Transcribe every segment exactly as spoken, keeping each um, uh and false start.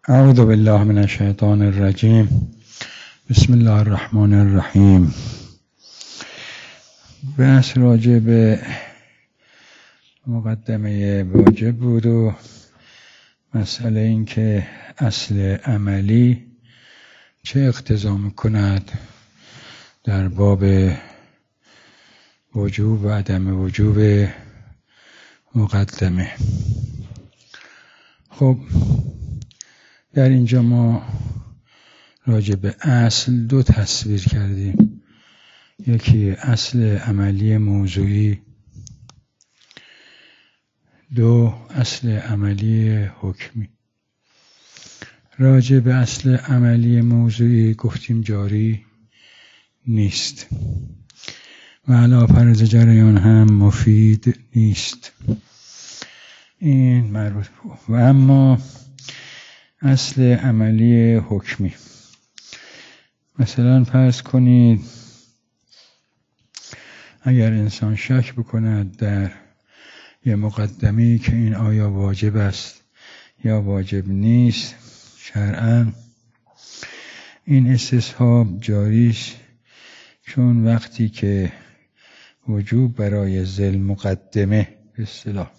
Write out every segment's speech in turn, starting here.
اعوذ بالله من الشیطان الرجیم. بسم الله الرحمن الرحیم. بحث راجع به مقدمه واجب بود و مسئله این که اصل عملی چه اقتضا میکند در باب وجوب و عدم وجوب مقدمه. خب در اینجا ما راجع به اصل دو تصویر کردیم، یکی اصل عملی موضوعی، دو اصل عملی حکمی. راجع به اصل عملی موضوعی گفتیم جاری نیست و علی فرض جریان هم مفید نیست، این مربوط بود. و اما اصل عملی حکمی، مثلا فرض کنید اگر انسان شک بکند در یه مقدمه‌ای که این آیا واجب است یا واجب نیست شرعاً، این استصحاب جاریش، چون وقتی که وجوب برای ذل مقدمه به اصطلاح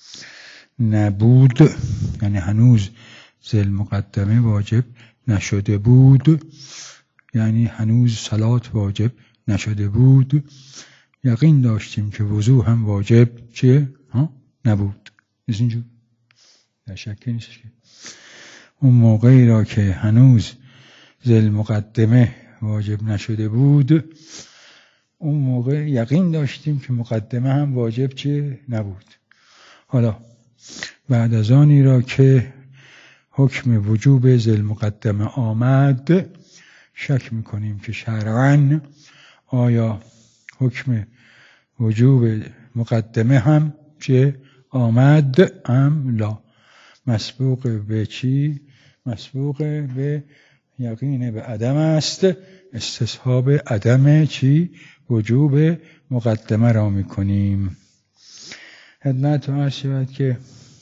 نبود، یعنی هنوز ذل مقدمه واجب نشده بود، یعنی هنوز صلات واجب نشده بود، یقین داشتیم که وضو هم واجب چه؟ ها؟ نبود. نیست اینجور؟ در شکی نیست که اون موقعی را که هنوز ذل مقدمه واجب نشده بود، اون موقع یقین داشتیم که مقدمه هم واجب چه؟ نبود. حالا بعد از آنی را که حکم وجوب ذل مقدمه آمد، شک میکنیم که شرعاً آیا حکم وجوب مقدمه هم چه آمد ام لا. مسبوق به چی؟ مسبوق به یقین به عدم است. استصحاب عدم چی؟ وجوب مقدمه را میکنیم. خدمت عرض شود که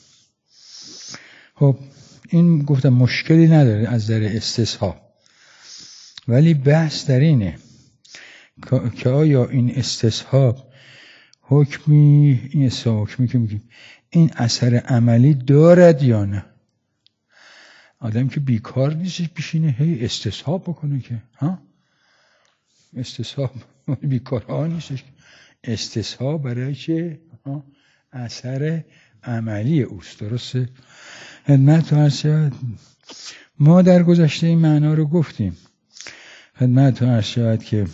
خب این گفتم مشکلی نداره از نظر استصحاب، ولی بحث در اینه که آیا این استصحاب حکمی، این استصحاب حکمی که میگیم این اثر عملی دارد یا نه؟ آدم که بیکار نیستش بشینه هی استصحاب بکنه که ها؟ استصحاب بیکار ها نیستش. استصحاب برای چه؟ اثر عملی اوست. درسته؟ خدمت عرض شود ما در گذشته این معنا رو گفتیم. خدمت عرض شود که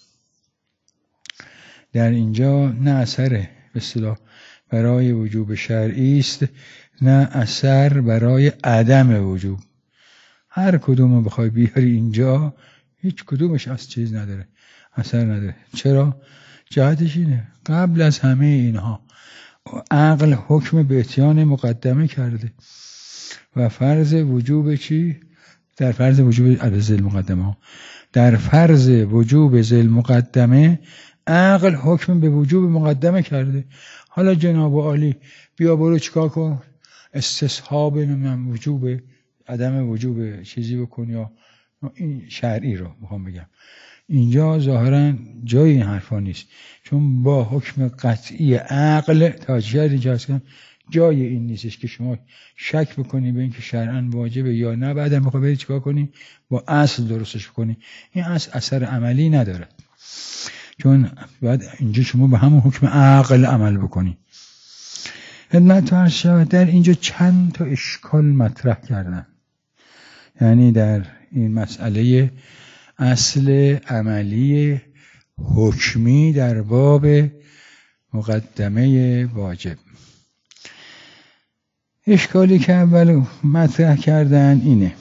در اینجا نه اثر به اصطلاح برای وجوب شرعی است، نه اثر برای عدم وجوب. هر کدوم رو بخوای بیاری اینجا، هیچ کدومش از چیز نداره، اثر نداره. چرا؟ جهتش اینه قبل از همه اینها عقل حکم به اتیان مقدمه کرده و فرض وجوب چی؟ در فرض وجوب ذل مقدمه در فرض وجوب ذل مقدمه عقل حکم به وجوب مقدمه کرده. حالا جناب عالی بیا برو چیکار کن؟ استصحاب نمیدونم وجوب عدم وجوب چیزی بکن، یا این شرعی رو میخوام بگم. اینجا ظاهرا جای این حرفا نیست، چون با حکم قطعی عقل تاجیه اینجا هست، جای این نیستش که شما شک بکنی به اینکه شرعاً واجبه یا نه، بعد هم بخوای بری چیکار کنی؟ با اصل درستش کنی. این اصل اثر عملی نداره، چون بعد اینجا شما به همون حکم عقل عمل بکنی. خدمت عرض شود در اینجا چند تا اشکال مطرح کردن، یعنی در این مسئله اصل عملی حکمی در باب مقدمه واجب. اشکالی که اول مطرح کردن اینه،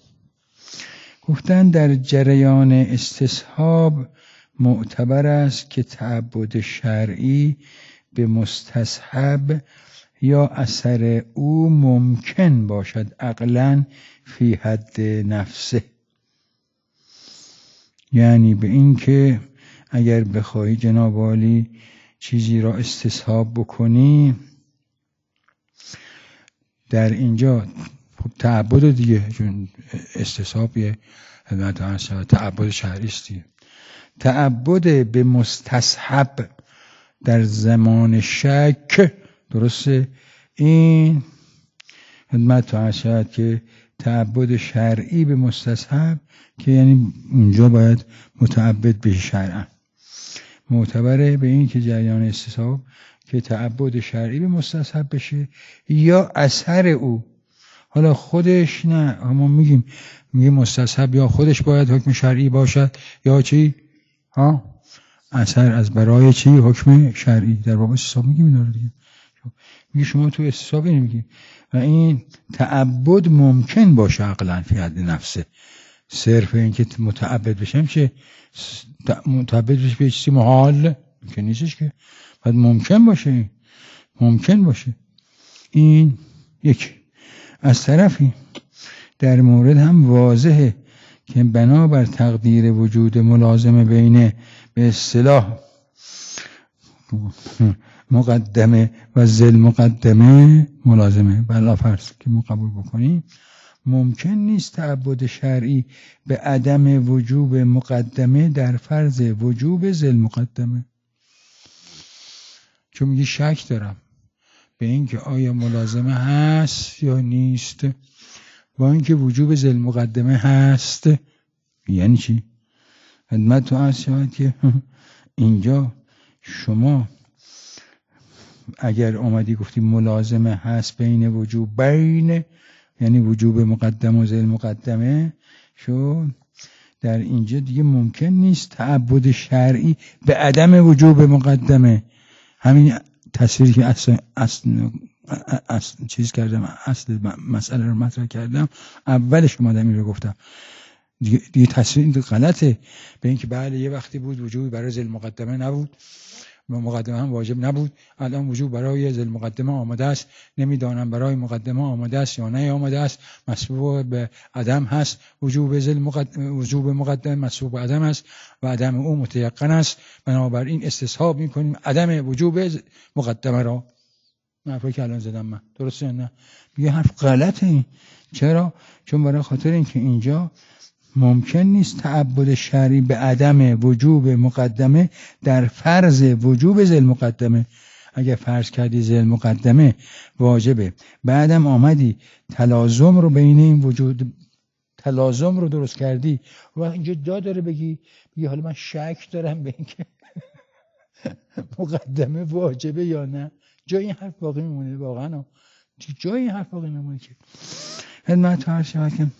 گفتن در جریان استصحاب معتبر است که تعبد شرعی به مستصحب یا اثر او ممکن باشد عقلاً فی حد نفسه، یعنی به این که اگر بخوای جناب عالی چیزی را استصحاب بکنی، در اینجا خب تعبد دیگه، چون استصحاب یه خدمت عرض شود تعبد شرعی است دیگه. تعبد به مستصحب در زمان شک، درسته، این خدمت عرض شود که تعبد شرعی به مستصحب که یعنی اونجا باید متعبد بشه شرعا. معتبره به این که جریان استصحاب که تعبد شرعی به مستصحب بشه یا اثر او. حالا خودش نه، ما میگیم میگیم مستصحب یا خودش باید حکم شرعی باشد یا چی؟ ها؟ اثر از برای چی؟ حکم شرعی. در باب استصحاب میگیم اینا رو دیگه. میگه شما تو استصحاب نمیگی و این تعبد ممکن باشه عقلا فی حد نفسه. صرف این که متعبد بشم چه متعبد بشه به چیزی محال که نیستش که، باید ممکن باشه، ممکن باشه. این یک. از طرفی در مورد هم واضحه که بنابر تقدیر وجود ملازمه بین به اصطلاح مقدمه و ذل مقدمه ملازمه بلا فرض که ما قبول بکنیم، ممکن نیست تعبد شرعی به عدم وجوب مقدمه در فرض وجوب ذل مقدمه. چون میگی شک دارم به این که آیا ملازمه هست یا نیست، با اینکه وجوب ذل مقدمه هست. یعنی چی؟ خدمت تو عرض شود که اینجا شما اگر اومدی گفتی ملازمه هست بین وجوب بین، یعنی وجوب مقدم و ذل مقدمه، شو در اینجا دیگه ممکن نیست تعبد شرعی به عدم وجوب مقدمه. همین تصویری که اصل, اصل, اصل چیز کردم، اصل مسئله رو مطرح کردم، اولش اومدم این رو گفتم دیگه, دیگه تصویر غلطه به اینکه بله یه وقتی بود وجوبی برای ذل مقدمه نبود، مقدمه هم واجب نبود، الان وجوب برای ذل مقدمه آمده است، نمیدانم برای مقدمه آمده است یا نه آمده است، مسبوق به عدم هست. وجوب ذل مقدمه وجوب مقدمه مسبوق به عدم است و عدم او متيقن است، بنابراین استصحاب میکنیم عدم وجوب مقدمه را. حرفی که الان زدم من درسته نه؟ میگه حرف غلطه این. چرا؟ چون برای خاطر اینکه اینجا ممکن نیست تعبد شرعی به عدم وجوب مقدمه در فرض وجوب ذل مقدمه. اگر فرض کردی ذل مقدمه واجبه، بعدم آمدی تلازم رو بین این وجود تلازم رو درست کردی و اینجا جا داره بگی بگی حالا من شک دارم به اینکه مقدمه واجبه یا نه. جای این حرف باقی میمونه واقعا، جای این حرف باقی میمونه که خدمت هر شما که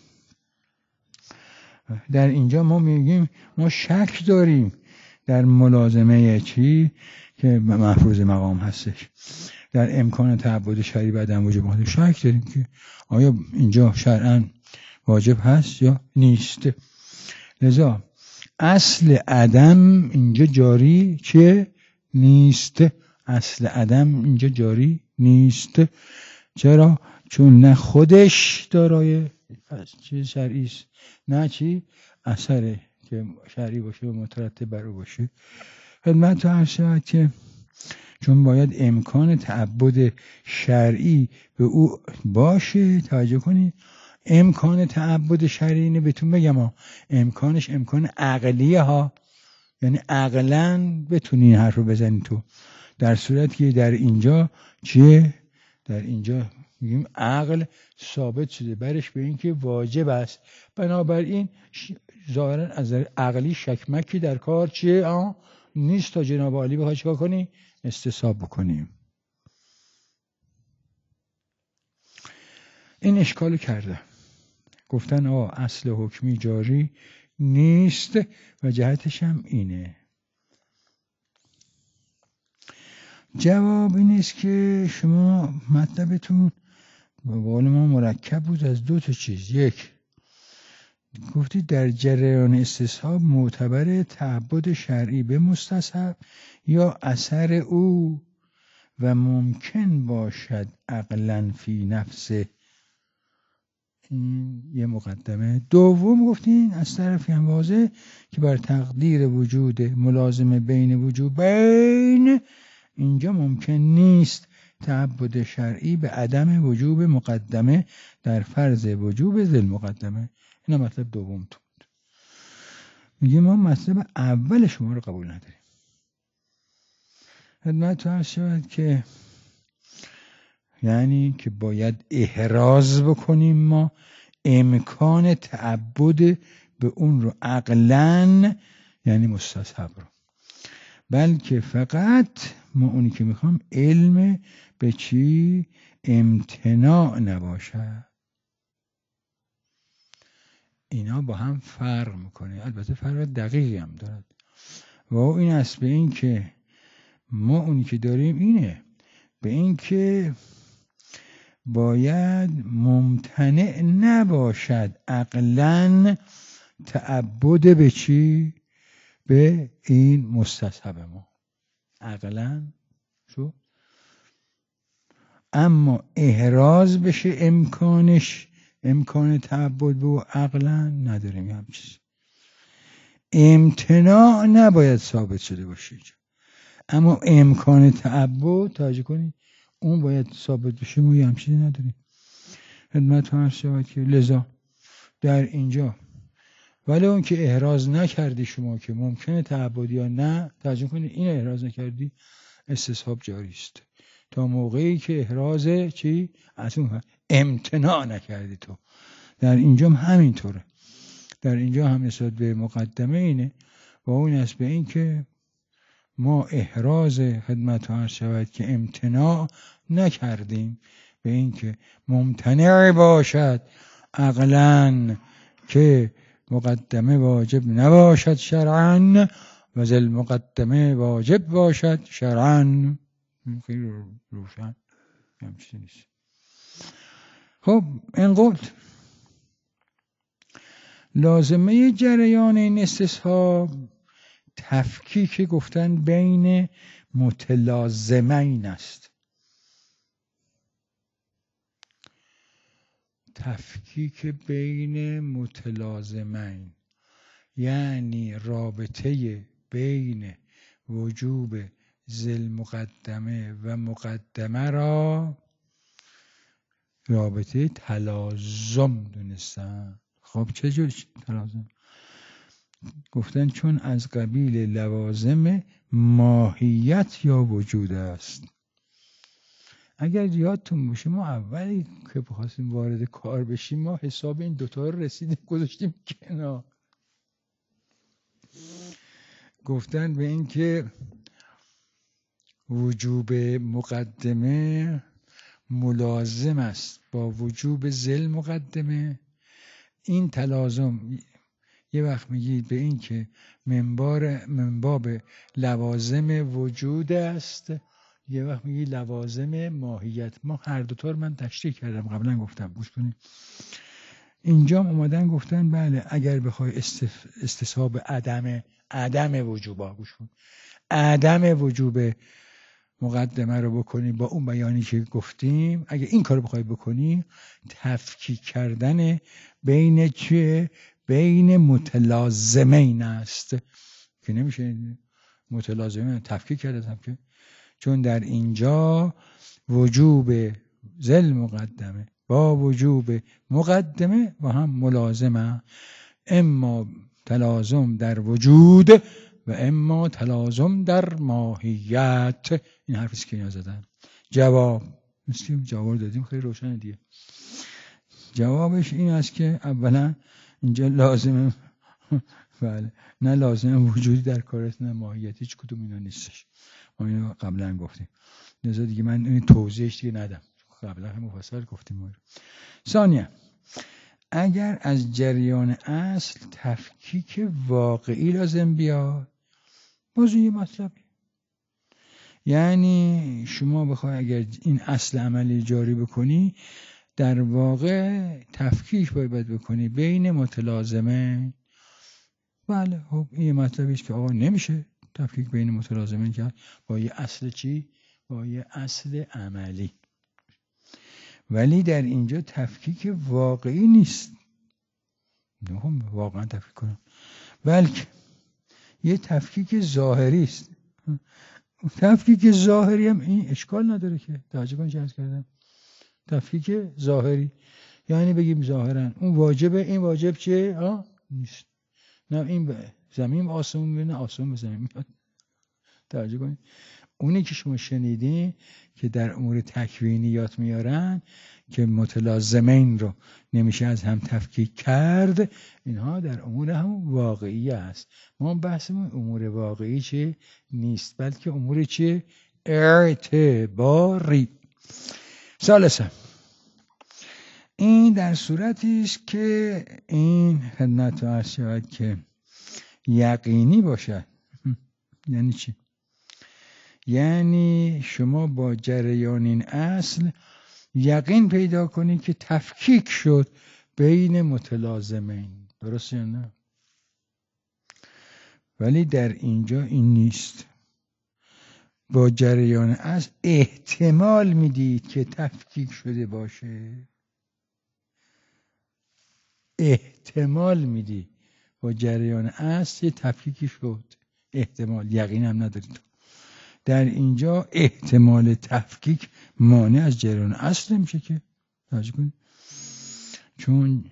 در اینجا ما میگیم ما شک داریم در ملازمه چی که محفوظ مقام هستش، در امکان تعبد شرعی به عدم وجوب مقدمه شک داریم که آیا اینجا شرعاً واجب هست یا نیست. لذا اصل عدم اینجا جاری چه نیست، اصل عدم اینجا جاری نیست. چرا؟ چون نه خودش دارای چیز شرعی است، نه چی اثره که شرعی باشه و مترتب بر او باشه. خدمت عرض شود که چون باید امکان تعبد شرعی به او باشه. توجه کنید امکان تعبد شرعی اینه بهتون بگم ها، امکانش امکان عقلیه ها، یعنی عقلاً بتونی این حرف رو بزنی تو. در صورتی که در اینجا چیه؟ در اینجا میگیم عقل ثابت شده برش به این که واجب است، بنابراین ظاهراً از عقلی شکمکی در کار چیه؟ آه نیست تا جناب عالی بخواد چیکار کنی؟ استصحاب بکنیم. این اشکالو کرده، گفتن آه اصل حکمی جاری نیست و جهتش هم اینه. جواب این است که شما مطلبتون به قول ما مرکب بود از دو تا چیز. یک، گفتید در جریان استصحاب معتبر تعبد شرعی به مستصحب یا اثر او و ممکن باشد عقلاً فی نفسه. این یه مقدمه. دوم گفتین از طرفی هم واضح که بر تقدیر وجود ملازمه بین وجود بین اینجا ممکن نیست تعبد شرعی به عدم وجوب مقدمه در فرض وجوب ذی المقدمه. اینا مطلب دوم تو بود. میگه ما مطلب اول شما رو قبول نداریم. خدمت عرض شود که یعنی که باید احراز بکنیم ما امکان تعبد به اون رو عقلاً، یعنی مستصحب رو، بلکه فقط ما اونی که میخوام علم به چی؟ امتناع نباشه. اینا با هم فرق میکنه، البته فرق دقیقی هم دارد و این است به این که ما اونی که داریم اینه، به این که باید ممتنع نباشد عقلاً تعبد به چی؟ به این مستصحب ما عقلاً شو، اما احراز بشه امکانش، امکان تعبد به عقلاً نداریم. هم چیز امتناع نباید ثابت شده باشه، اما امکان تعبد توجه کنید اون باید ثابت بشه. ما هم چیزی نداریم. خدمت عرض شود که لذا در اینجا ولی اون که احراز نکردی شما که ممکنه تعبد یا نه، توجه کنید این احراز نکردی استصحاب جاری است تا موقعی که احراز چی؟ از اون امتناع نکردی تو. در اینجا هم همینطوره، در اینجا هم نسبت به مقدمه اینه و اون است به این که ما احراز خدمت عرض شود که امتناع نکردیم به این که ممتنع باشد عقلاً که مقدمه واجب نباشد شرعاً و ذی المقدمه واجب باشد شرعاً. خیلی روشن همچی نیست. خب این قول لازمه جریان این استصحاب تفکیک گفتن بین متلازمین است. تفکیک بین متلازمین یعنی رابطه بین وجوب ذی المقدمه و مقدمه را رابطه تلازم دونستن. خب چه جور تلازم؟ گفتن چون از قبیل لوازم ماهیت یا وجود است. اگر یادتون باشه ما اولی که بخواستیم وارد کار بشیم ما حساب این دوتا رو رسیدیم گذاشتیم کنار. گفتن به این که وجوب مقدمه ملازم است با وجوب ذی المقدمه. این تلازم یه وقت میگید به این که منبار منباب لوازم وجود است، یه وقت میگید لوازم ماهیت. ما هر دوتا رو من تشریح کردم قبلا، گفتم گوش کنید. اینجا اومدن گفتن بله اگر بخوای استف... استصحاب عدم عدم وجوب گوش کن عدم وجوب مقدمه رو بکنی با اون بیانی که گفتیم، اگه این کارو بخوای بکنی تفکیک کردن بین چه؟ بین متلازمین است که نمیشه متلازمین تفکیک کرده که چون در اینجا وجوب ذی المقدمه با وجوب مقدمه با هم ملازمه، اما تلازم در وجود و اما تلازم در ماهیت. این حرفی که اینا زدن. جواب مثل جواب دادیم خیلی روشن دیگه. جوابش این است که اولا اینجا لازم بله نه لازم وجودی در کارست نه ماهیت، هیچ کدوم اینا نیستش. ما اینو قبلا گفتیم لذا دیگه من این توضیحش دیگه ندم، قبلا هم مفصل گفتیم. ثانیا اگر از جریان اصل تفکیک واقعی لازم بیاد موضوع مطلبی، یعنی شما بخوای اگر این اصل عملی جاری بکنی در واقع تفکیک باید بکنی بین متلازمه. بله خب این مطلبی است که آقا نمیشه تفکیک بین متلازمه کرد با یه اصل چی؟ با یه اصل عملی. ولی در اینجا تفکیک واقعی نیست، نمیخوام واقعا تفکیک کنم، بلکه یه تفکیک ظاهری است. تفکیک ظاهری هم این اشکال نداره که توجه کن چه عرض کردم. تفکیک ظاهری یعنی بگیم ظاهرا اون واجبه، این واجب چه؟ آه نیست. نه این به زمین آسمون میاد، نه آسمون به زمین میاد. توجه کنید اونی که شما شنیدین که در امور تکوینیات میارن که متلازمین رو نمیشه از هم تفکیک کرد، اینها در امور هم واقعی است. ما بحثمون امور واقعی چه نیست، بلکه امور چه اعتباری. ثالثا این در صورتی است که این خدمت عرض شود که یقینی باشد. یعنی چی؟ یعنی شما با جریان این اصل یقین پیدا کنی که تفکیک شد بین متلازمین. درست یا نه؟ ولی در اینجا این نیست. با جریان اصل احتمال میدید که تفکیک شده باشه. احتمال میدی با جریان اصل یه تفکیکی شد. احتمال، یقین هم ندارید. در اینجا احتمال تفکیک مانع از جریان اصل نمیشه که. توجه کنید چون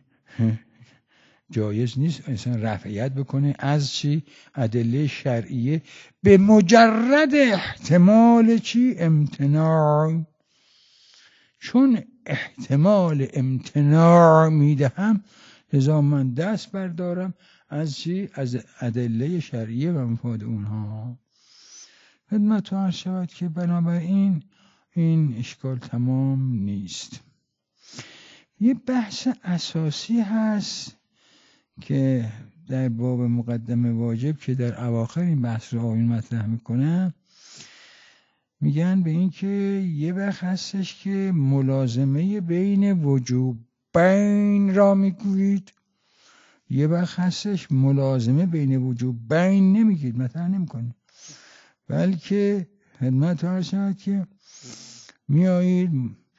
جایز نیست انسان رفعیت بکنه از چی؟ ادله شرعیه به مجرد احتمال چی؟ امتناع. چون احتمال امتناع میدهم لذا من دست بردارم از چی؟ از ادله شرعیه و مفاد اونها. خدمت عرض شود که بنابراین این اشکال تمام نیست. یه بحث اساسی هست که در باب مقدمه واجب که در اواخر این بحث رو آیون مطرح میکنم، میگن به این که یه وقت هستش که ملازمه بین وجوبین را میگویید، یه وقت هستش ملازمه بین وجوبین نمیگید، مطرح نمیکنید، بلکه خدمت عرض شود که میایید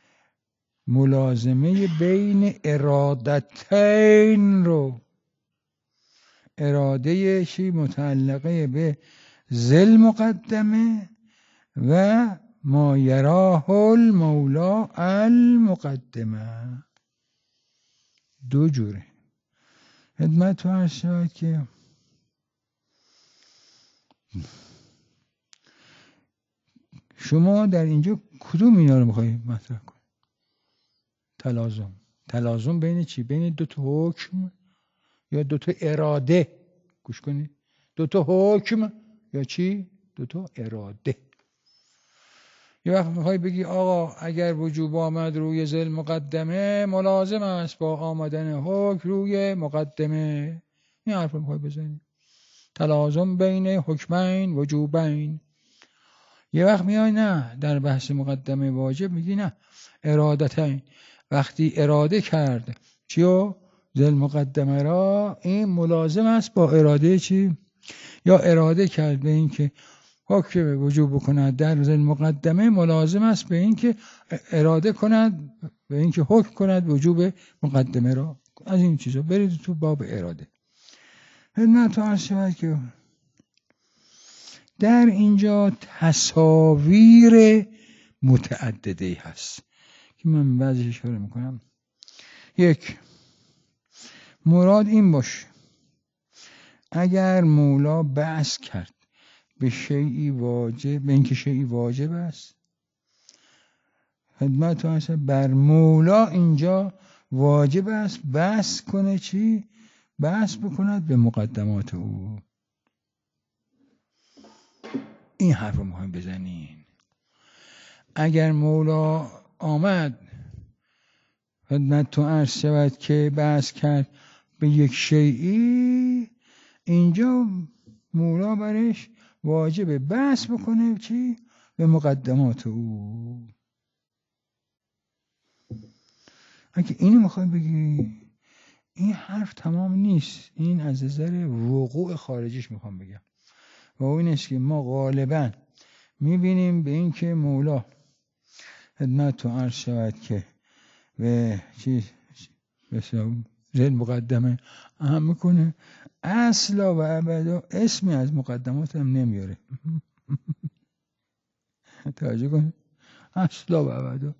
ملازمه بین ارادتین رو، اراده چی متعلقه به ذل مقدمه و ما یراه المولا المقدمه، دو جوره. خدمت عرض شود که شما در اینجا کدوم اینا رو میخواید مطرح کنید؟ تلازم. تلازم بین چی؟ بین دو تا حکم یا دو تا اراده؟ گوش کنید، دو تا حکم یا چی؟ دو تا اراده. یه وقت میخوای بگی آقا اگر وجوب آمد روی ذل مقدمه ملازم است با آمدن حکم روی مقدمه. این حرف رو میخوای بزنی، تلازم بین حکمین وجوبین. یه وقت میای نه در بحث مقدمه واجب میگی نه ارادتین، وقتی اراده کرد چیو؟ ذل مقدمه را، این ملازم است با اراده چی؟ یا اراده کرد به این که حکم وجوب بکند در ذل مقدمه، ملازم است به این که اراده کند به این که حکم کند وجوب مقدمه را. از این چیزا برید تو باب اراده. خدمت عرض شود که در اینجا تصاویر متعددی هست که من بعضیش اشاره میکنم. یک، مراد این باشه اگر مولا بحث کرد به شیئی واجب، به اینکه شیئی واجب است، خدمت هست بر مولا اینجا واجب است بحث کنه چی؟ بحث بکند به مقدمات او. این حرف رو مهم بزنین. اگر مولا آمد خدمت تو عرض شود که بحث کرد به یک شیئی، اینجا مولا برش واجب بحث بکنه چی؟ به مقدمات او. اگه اینو میخوای بگی این حرف تمام نیست. این از نظر وقوع خارجیش میخوام بگم و این است که ما غالبا میبینیم به این که مولا خدمت تو عرض شود که به چی بسیار ذل مقدمه اهم میکنه، اصلا و ابدا اسمی از مقدمات هم نمیاره. توجه کن، اصلا و ابدا.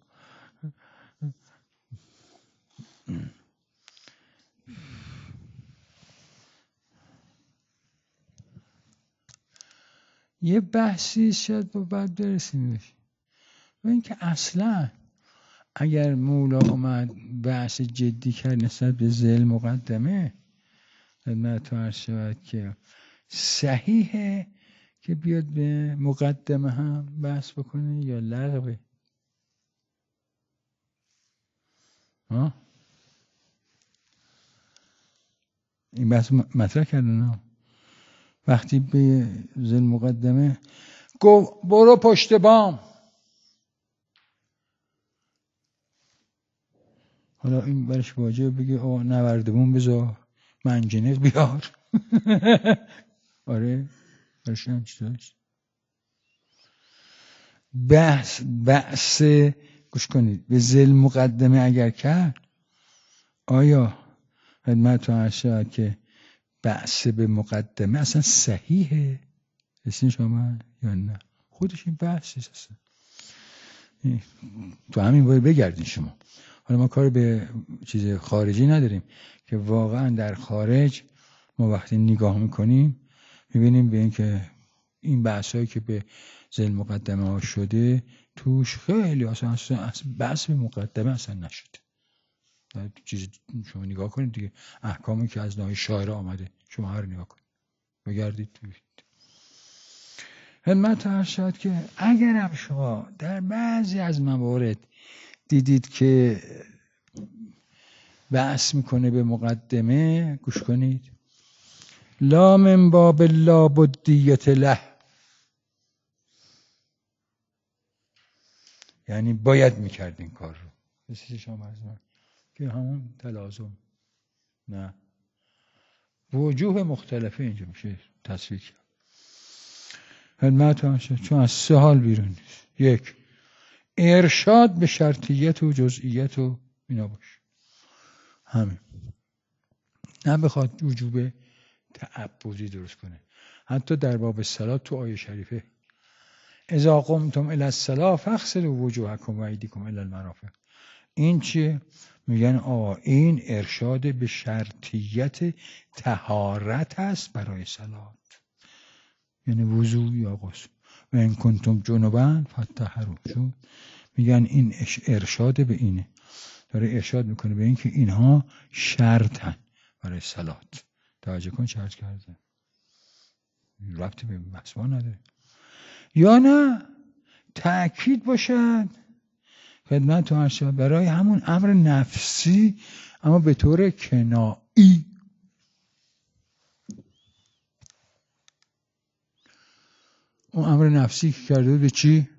یه بحثی شاید با بعد برسیم بشه و اینکه اصلا اگر مولا اومد بحث جدی کرد نسبت به ذیل مقدمه، خدمت عرض شود که صحیحه که بیاد به مقدمه هم بحث بکنه یا لغوه؟ ها؟ این بحث مطرح کردن ها. وقتی به ذیل مقدمه گفت برو پشت بام، حالا این برش واجبه بگه آه نوردمون بذار، منجنیق بیار. آره برش هم چی داشت؟ بحث بحث گوش کنید به ذیل مقدمه اگر کرد، آیا خدمت عرض شود که بحث به مقدمه اصلا صحیحه رسین شما یا نه؟ خودش این بحثی هست، تو همین باید بگردین شما. حالا ما کار به چیز خارجی نداریم که واقعا در خارج ما وقتی نگاه میکنیم میبینیم به این که این بحثایی که به ذیل مقدمه ها شده توش خیلی اصلا, اصلا بحث به مقدمه اصلا نشده. چیز شما نگاه کنید دیگه، احکامی که از ناحیه شاعر آمده شما هر نگاه کنید بگردید ببینید. خدمت عرض شد که اگر هم شما در بعضی از موارد دیدید که بحث میکنه به مقدمه، گوش کنید، لا من باب لا بدیت له، یعنی باید میکرد این کار رو، مثل شما از من که همون تلازم، نه وجوه مختلفه اینجا میشه تصویر کرد. خدمت هم شد چون از سه حال بیرون نیست. یک، ارشاد به شرطیت و جزئیت و اینا باشه، همین، نه بخواد وجوب تعبدی درست کنه. حتی در باب صلات تو آیه شریفه اذا قمتم الی الصلاة فاغسلوا وجوهکم و ایدیکم الی المرافق، این چیه؟ میگن آ این ارشاد به شرطیت طهارت است برای صلات، یعنی وضو یا غسل. و ان کنتم جنبا فطهروا، چون میگن این ارشاد به اینه، داره ارشاد میکنه به این که اینها شرطن برای صلات. توجه کن چه عرض کرده، ربطی به مسئله نداره. یا نه تأکید باشد خدمت تو عرض شد برای همون امر نفسی اما به طور کنایی. اون امر نفسی که کرده به چی؟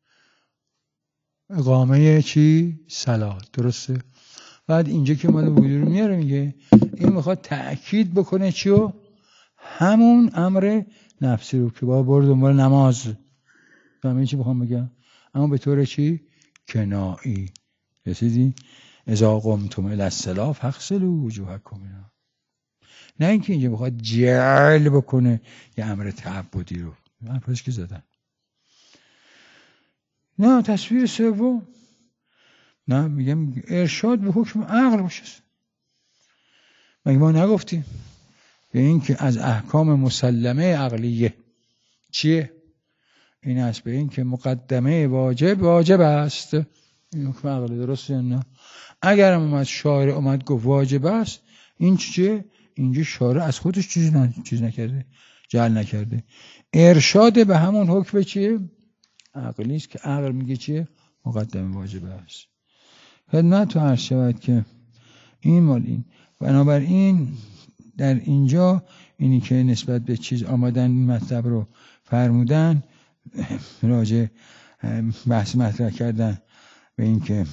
اقامه چی؟ صلات، درسته؟ بعد اینجا که اومده وجود رو میاره میگه این میخواد تأکید بکنه چیو؟ همون امر نفسی رو که با برد دنبال نماز. فهمیدی چی بخوام بگم؟ اما به طور چی؟ کنایی. رسیدی؟ اذا قمتم الی الصلاة فاغسلوا وجوهکم، نه اینکه اینجا بخواد جعل بکنه یه امر تعبدی رو. من پس که زدن نه تصویر سوم، نه میگم ارشاد به حکم عقل باشه. مگه ما نگفتیم به این که از احکام مسلمه عقلیه چیه؟ این است به این که مقدمه واجب واجب است، این حکم عقلی، درسته یا نه؟ اگر هم اومد شارع اومد گفت واجب است، این چیه؟ اینجا شارع از خودش چیز نه چیز نکرده، جعل نکرده، ارشاد به همون حکم چیه؟ عقلی است که عقل میگه چیه؟ مقدمه واجب است. خدمت تو عرض شود که این مال این. بنابراین در اینجا اینی که نسبت به چیز آمدن این مطلب رو فرمودن، راجع بحث مطرح کردن به این که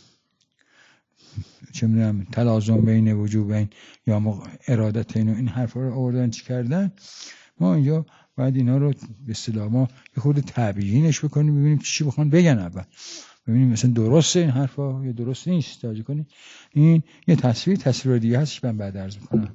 چه میدونم تلازم بین وجوبین یا ارادتین و این حرفا رو آوردن چی کردن، ما اینجا باید اینا رو به اصطلاح ما یه خورده تبیینش بکنیم، ببینیم چی بخوان بگن، اول ببینیم مثلا درسته این حرفا یا درست نیست. توجه کنید این یه تصویر تصویر دیگه هست که من بعد عرض میکنم.